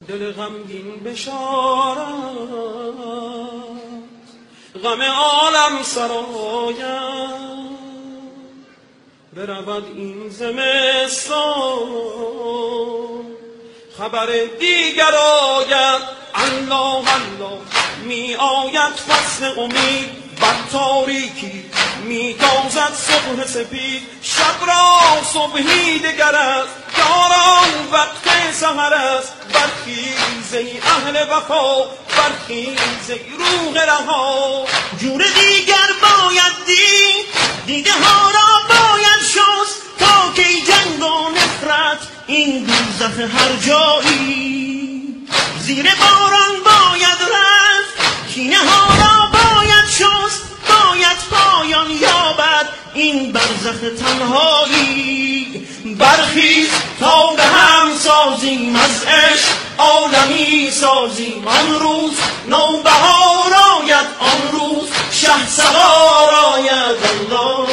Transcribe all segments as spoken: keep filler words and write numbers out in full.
دل غمگین بشارت غم عالم سرایم برود این زمستان خبر دیگر آید الله الله می آید فصل امید بر تاریکی می تازد صبح سپید شب را صبحی دگر است یاران وقت سحر است برخیز ای اهل وفا برخیز ای روح رها جور دیگر باید دید دیده ها را باید شست تا کی جنگ و نفرت این دوزخ هر جایی زیر باران باید رفت کینه ها را باید شست باید پایان یابد این برزخ تنهایی برخیز تا به هم سازیم از عشق عالمی سازیم آن روز نوبهار آید آن روز شهسوار آید الله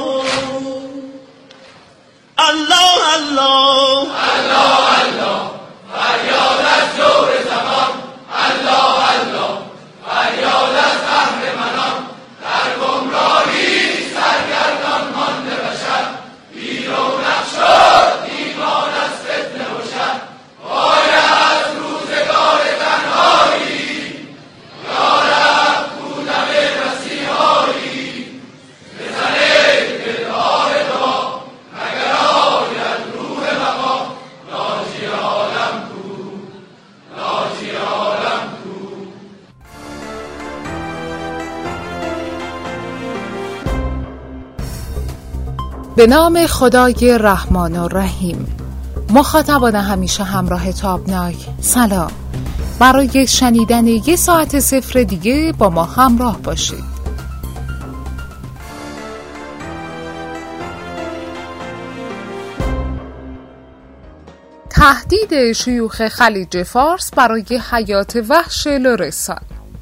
الله الله الله الله فریاد از جور زمان الله الله فریاد از قهرمانان در گمراهی سرگردان مانده بشر بیرونق شد ایمان از فتنه و شر باید روزگار تنهایی یارب بودم مسیحایی بزنه دلها دعا مگر آید روح بقا ناجی عالم کو ناجی عالم کو. به نام خدای رحمان و رحیم. مخاطبان همیشه همراه تابناک سلام. برای شنیدن یک ساعت صفر دیگه با ما همراه باشید. تهدید شیوخ خلیج فارس برای حیات وحش لرستان.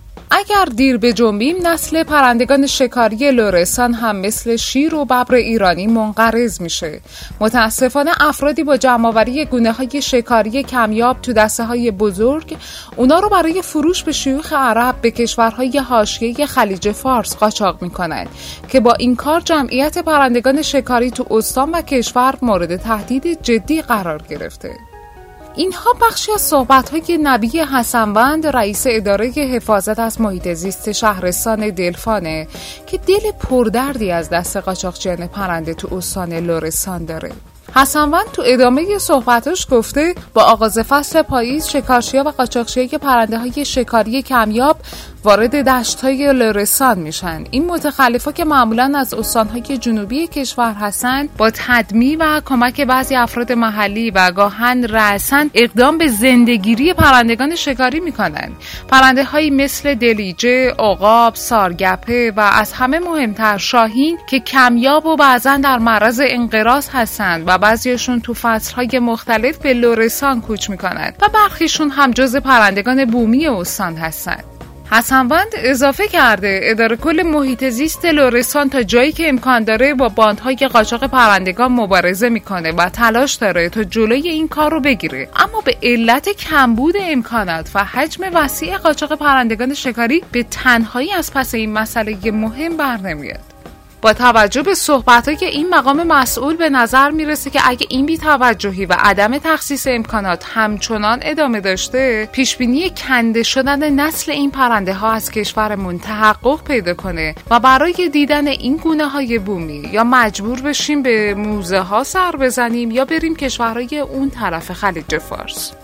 اگر دیر بجنبیم نسل پرندگان شکاری لرستان هم مثل شیر و ببر ایرانی منقرض میشه. متاسفانه افرادی با جمع‌آوری گونه‌های شکاری کمیاب تو دسته‌های بزرگ اونا رو برای فروش به شیوخ عرب به کشورهای حاشیه خلیج فارس قاچاق میکنن که با این کار جمعیت پرندگان شکاری تو استان و کشور مورد تهدید جدی قرار گرفته. اینها بخشی از صحبت‌های نبی حسنوند رئیس اداره حفاظت از محیط زیست شهرستان دلفانه که دل پردردی از دست قاچاقچیان پرنده تو استان لرستان داره. حسنوند تو ادامه صحبتش گفته با آغاز فصل پاییز شکارچی‌ها و قاچاقچیای پرنده‌های شکاری کمیاب وارد دشت‌های لرستان میشن. این متخلفا که معمولاً از استان‌های جنوبی کشور هستن با تدمی و کمک بعضی افراد محلی و گاهن رأساً اقدام به زندگیری پرندگان شکاری میکنن. پرنده‌هایی مثل دلیجه، عقاب، سارگپه و از همه مهمتر شاهین که کمیاب و بعضاً در معرض انقراض هستند و بعضیشون تو فصل‌های مختلف به لرستان کوچ میکنن و برخیشون هم جزء پرندگان بومی استان هستند. حسنوند اضافه کرده اداره کل محیط زیست لرستان تا جایی که امکان داره با باندهای قاچاق پرندگان مبارزه میکنه و تلاش داره تا جلوی این کار رو بگیره، اما به علت کمبود امکانات و حجم وسیع قاچاق پرندگان شکاری به تنهایی از پس این مسئله مهم برنمیاد. با توجه به صحبت‌های که این مقام مسئول به نظر میرسه که اگه این بی‌توجهی و عدم تخصیص امکانات همچنان ادامه داشته، پیشبینی کنده شدن نسل این پرنده ها از کشورمون تحقق پیدا کنه و برای دیدن این گونه‌های بومی یا مجبور بشیم به موزه ها سر بزنیم یا بریم کشورهای اون طرف خلیج فارس.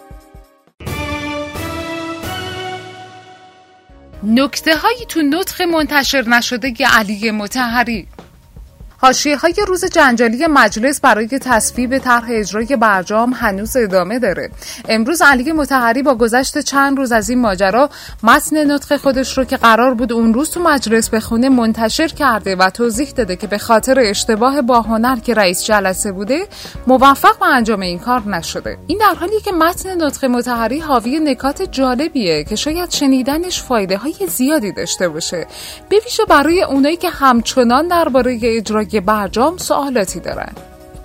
نکته هایی تو نطق منتشر نشده ی علی مطهری. حاشیه‌های روز جنجالی مجلس برای تصویب طرح اجرای برجام هنوز ادامه داره. امروز علی مطهری با گذشت چند روز از این ماجرا متن نطق خودش رو که قرار بود اون روز تو مجلس بخونه منتشر کرده و توضیح داده که به خاطر اشتباه با هنر که رئیس جلسه بوده موفق به انجام این کار نشده. این در حالیه که متن نطق مطهری حاوی نکات جالبیه که شاید شنیدنش فایده های زیادی داشته باشه، به ویژه برای اونایی که همچنان درباره اجرای برجام سوالاتی دارن.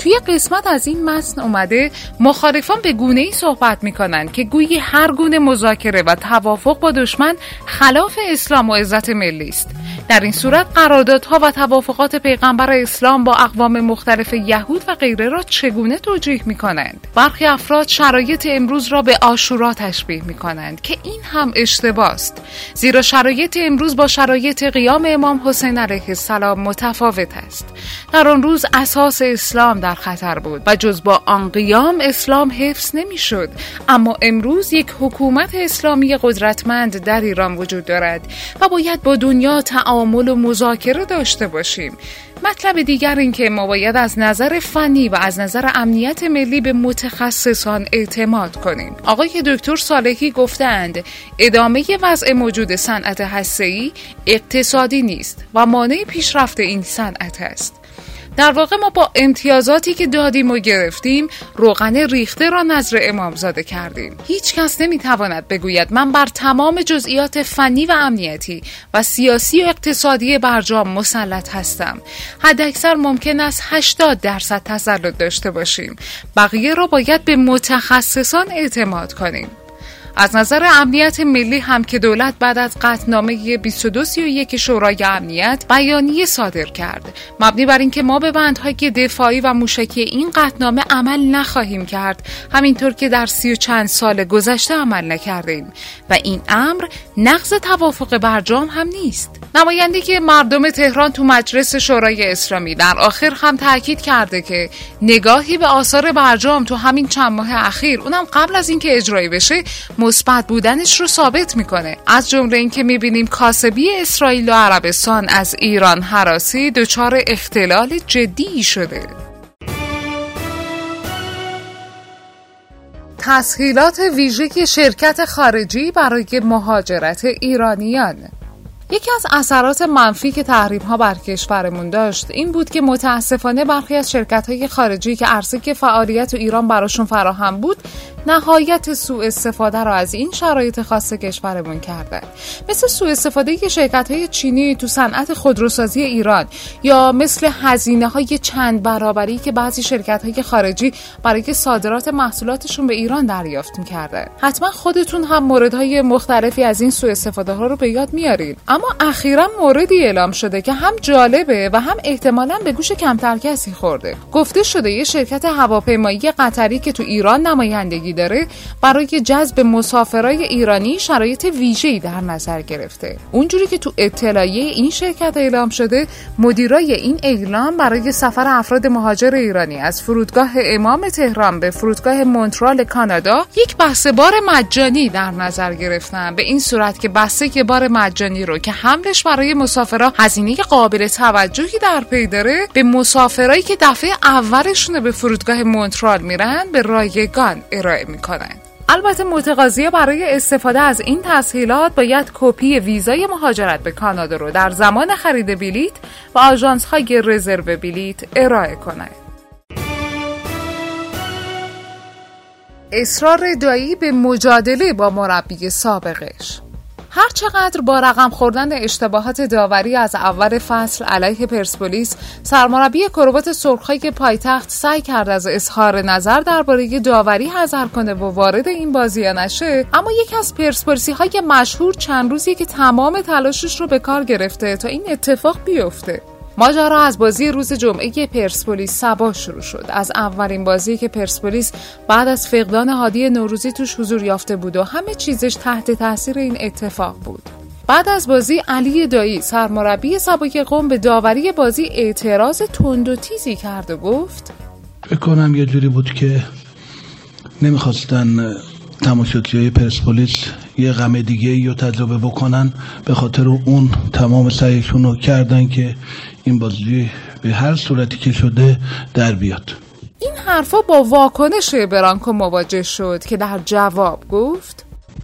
توی قسمت از این متن اومده مخالفان به گونه‌ای صحبت میکنن که گویی هر گونه مذاکره و توافق با دشمن خلاف اسلام و عزت ملی است. در این صورت قراردادها و توافقات پیغمبر اسلام با اقوام مختلف یهود و غیره را چگونه توجیه میکنند؟ برخی افراد شرایط امروز را به عاشورا تشبیه میکنند که این هم اشتباه است، زیرا شرایط امروز با شرایط قیام امام حسین علیه السلام متفاوت است. در آن روز اساس اسلام در خطر بود و جز با آن قیام اسلام حفظ نمیشد، اما امروز یک حکومت اسلامی قدرتمند در ایران وجود دارد و باید با دنیا تعامل و مذاکره داشته باشیم. مطلب دیگر این که ما باید از نظر فنی و از نظر امنیت ملی به متخصصان اعتماد کنیم. آقای دکتر صالحی گفتند ادامه وضع موجود صنعت هسته‌ای اقتصادی نیست و مانع پیشرفت این صنعت است. در واقع ما با امتیازاتی که دادیم و گرفتیم روغن ریخته را نذر امامزاده کردیم. هیچ کس نمیتواند بگوید من بر تمام جزئیات فنی و امنیتی و سیاسی و اقتصادی برجام مسلط هستم. حداکثر ممکن است هشتاد درصد تسلط داشته باشیم. بقیه را باید به متخصصان اعتماد کنیم. از نظر امنیت ملی هم که دولت بعد از قطعنامه بیست و دو سی و یک شورای امنیت بیانیه صادر کرد مبنی بر اینکه ما به بندهای دفاعی و موشکی این قطعنامه عمل نخواهیم کرد، همینطور که در سی و چند سال گذشته عمل نکردیم و این امر نقض توافق برجام هم نیست. نماینده که مردم تهران تو مجلس شورای اسلامی در آخر هم تاکید کرده که نگاهی به آثار برجام تو همین چند ماه اخیر، اونم قبل از اینکه اجرایی بشه، مثبت بودنش رو ثابت میکنه. از جمله اینکه میبینیم کاسبی اسرائیل و عربستان از ایران هراسی دچار اختلال جدی شده. تسهیلات ویژه شرکت خارجی برای مهاجرت ایرانیان. یکی از اثرات منفی که تحریم‌ها بر کشورمون داشت این بود که متاسفانه برخی از شرکت‌های خارجی که عرصه که فعالیت تو ایران براشون فراهم بود نهایت سوء استفاده را از این شرایط خاص کشورمون کردن. مثل سوء استفاده که شرکت‌های چینی تو صنعت خودروسازی ایران یا مثل هزینه‌های چند برابری که بعضی شرکت‌های خارجی برای صادرات محصولاتشون به ایران دریافت می‌کردن. حتما خودتون هم موردهای مختلفی از این سوء استفاده‌ها رو به یاد میارید. اما اخیراً موردی اعلام شده که هم جالبه و هم احتمالاً به گوش کمتر کسی خورده. گفته شده یه شرکت هواپیمایی قطری که تو ایران نمایندگی داره برای جذب مسافرای ایرانی شرایط ویژه‌ای در نظر گرفته. اونجوری که تو اطلاعیه این شرکت اعلام شده، مدیرای این اعلام برای سفر افراد مهاجر ایرانی از فرودگاه امام تهران به فرودگاه مونترال کانادا یک بسته بار مجانی در نظر گرفتن، به این صورت که بسته بار مجانی رو که حملش برای مسافرها هزینه قابل توجهی در پی داره، به مسافرایی که دفعه اولشون به فرودگاه مونترال میرن به رایگان ارائه میکنن. البته متقاضی‌ها برای استفاده از این تسهیلات باید کپی ویزای مهاجرت به کانادا رو در زمان خرید بلیت و آژانس‌های رزرو بلیت ارائه کنند. اصرار دایی به مجادله با مربی سابقش. هر چقدر با رقم خوردن اشتباهات داوری از اول فصل علیه پرسپولیس، سرمربی کروات سرخ‌های پایتخت سعی کرد از اظهار نظر درباره داوری حذر کنه و وارد این بازی نشه، اما یکی از پرسپولیسی‌های مشهور چند روزی که تمام تلاشش رو به کار گرفته تا این اتفاق بیفته. ماجرا از بازی روز جمعه پرسپولیس صباح شروع شد. از اولین بازی که پرسپولیس بعد از فقدان هادی نوروزی توش حضور یافته بود و همه چیزش تحت تاثیر این اتفاق بود. بعد از بازی علی دایی سرمربی سابق قم به داوری بازی اعتراض تند و تیزی کرد و گفت فکر کنم یه جوری بود که نمیخواستن تماشاگرای پرسپولیس یه غم دیگه رو تجربه بکنن، به خاطر اون تمام سعیشون رو کردن که این بازی به هر صورتی که شده در بیاد. این حرفا با واکنش برانکو مواجه شد که در جواب گفت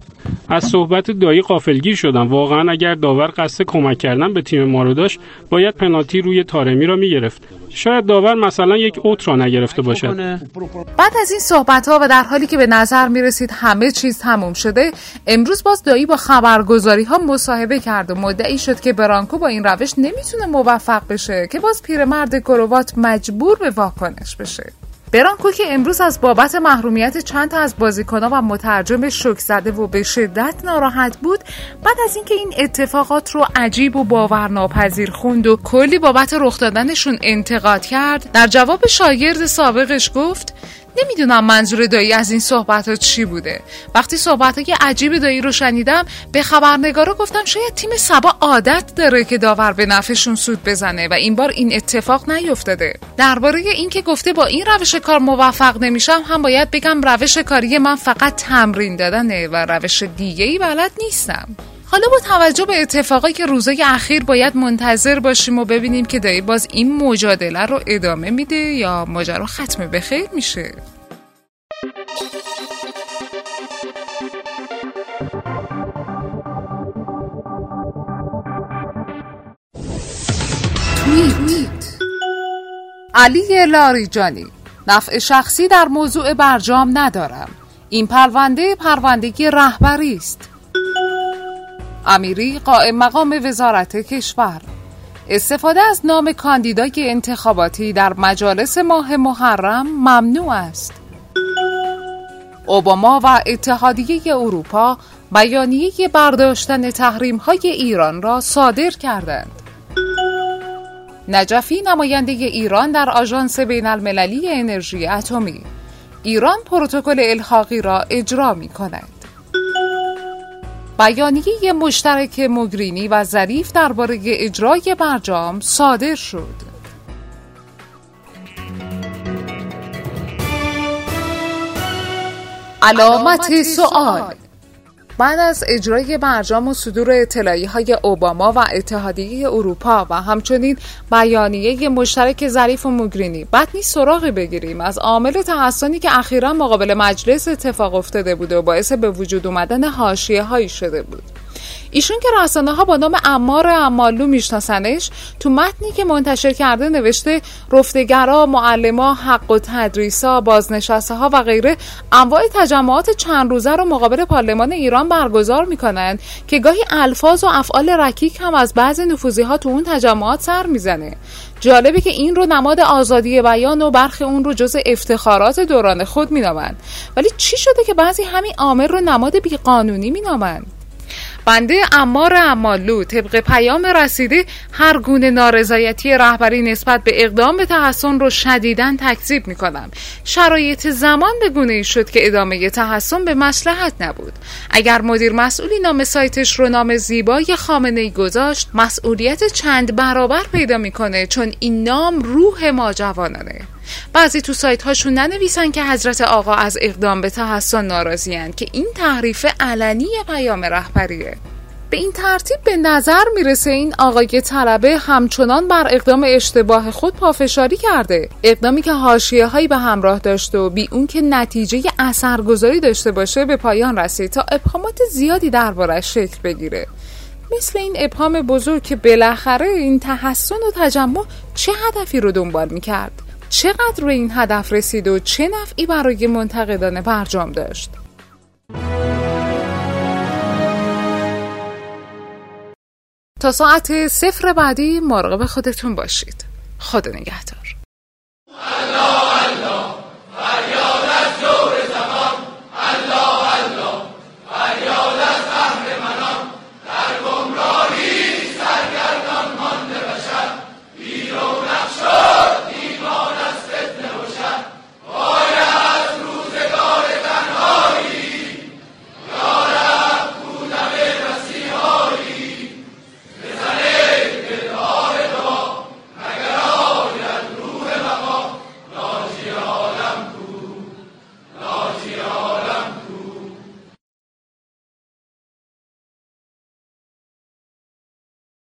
از صحبت دایی غافلگیر شدم. واقعا اگر داور قصد کمک کردن به تیم ما رو داشت، باید پنالتی روی طارمی را میگرفت. شاید داور مثلا یک اوت را نگرفته باشد. بعد از این صحبت‌ها و در حالی که به نظر می‌رسید همه چیز تموم شده، امروز باز دایی با خبرگزاری‌ها مصاحبه کرد و مدعی شد که برانکو با این روش نمیتونه موفق بشه که باز پیرمرد کروات مجبور به واکنش بشه. برانکو که امروز از بابت محرومیت چند تا از بازیکن‌ها و مترجم شوک زده و به شدت ناراحت بود، بعد از اینکه این اتفاقات رو عجیب و باورناپذیر خوند و کلی بابت رخ دادنشون انتقاد کرد، در جواب شاگرد سابقش گفت نمیدونم منظور دایی از این صحبت‌ها چی بوده. وقتی صحبت‌های عجیب دایی رو شنیدم، به خبرنگارا گفتم شاید تیم سبا عادت داره که داور به نفعشون سود بزنه و این بار این اتفاق نیفتاده. درباره این که گفته با این روش کار موفق نمیشم، هم باید بگم روش کاری من فقط تمرین دادنه و روش دیگه‌ای بلد نیستم. حالا با توجه به اتفاقی که روزهای اخیر باید منتظر باشیم و ببینیم که دایی باز این مجادله رو ادامه میده یا ماجرا ختم به خیر میشه. توییت: علی لاریجانی: نفع شخصی در موضوع برجام ندارم. این پرونده پروندگی رهبری است. امیری قائم مقام وزارت کشور: استفاده از نام کاندیدای انتخاباتی در مجالس ماه محرم ممنوع است. اوباما و اتحادیه اروپا بیانیه برداشتن تحریم‌های ایران را صادر کردند. نجفی نماینده ایران در آژانس بین‌المللی انرژی اتمی: ایران پروتکل الحاقی را اجرا می‌کند. بیانیه مشترک موگرینی و ظریف درباره اجرای برجام صادر شد. علامت سوال: بعد از اجرای برجام و صدور اطلاعیه‌های اوباما و اتحادیه اروپا و همچنین بیانیه مشترک ظریف و موگرینی، بعد نیست سراغی بگیریم از عامل تحسنی که اخیراً مقابل مجلس اتفاق افتاده بود و باعث به وجود اومدن حاشیه‌هایی شده بود. ایشون که رسانه‌ها با نام عمار عمالو میشناسنش، تو متنی که منتشر کرده نوشته رفتگرا، معلما، حق و تدریسا، بازنشسته ها و غیره انواع تجمعات چند روزه رو مقابل پارلمان ایران برگزار میکنند که گاهی الفاظ و افعال رکیک هم از بعضی نفوذی‌ها تو اون تجمعات سر میزنه. جالبه که این رو نماد آزادی بیان و برخی اون رو جز افتخارات دوران خود مینامند، ولی چی شده که بعضی همین عامل رو نماد بیقانونی مینامند؟ بنده عمار عمالو طبق پیام رسیده هر گونه نارضایتی رهبری نسبت به اقدام به تحسن رو شدیداً تکذیب می‌کنم. شرایط زمان به گونه‌ای شد که ادامه تحسن به مصلحت نبود. اگر مدیر مسئولی نام سایتش رو نام زیبای خامنه‌ای گذاشت، مسئولیت چند برابر پیدا می‌کنه، چون این نام روح ما جوانانه. بعضی تو سایت هاشون ننویسن که حضرت آقا از اقدام به تحسن ناراضی‌اند، که این تحریف علنی پیام رهبریه. به این ترتیب به نظر میرسه این آقای طلبه همچنان بر اقدام اشتباه خود پافشاری کرده، اقدامی که حاشیه‌هایی به همراه داشته و بی اون که نتیجه اثرگذاری داشته باشه به پایان رسید تا ابهامات زیادی دربارش شکل بگیره، مثل این ابهام بزرگ که بالاخره این تحسن و تجمع چه هدفی رو دنبال میکرد، چقدر روی این هدف رسید و چه نفعی برای منتقدان برجام داشت. تا ساعت صفر بعدی مراقب خودتون باشید. خدا نگهدار.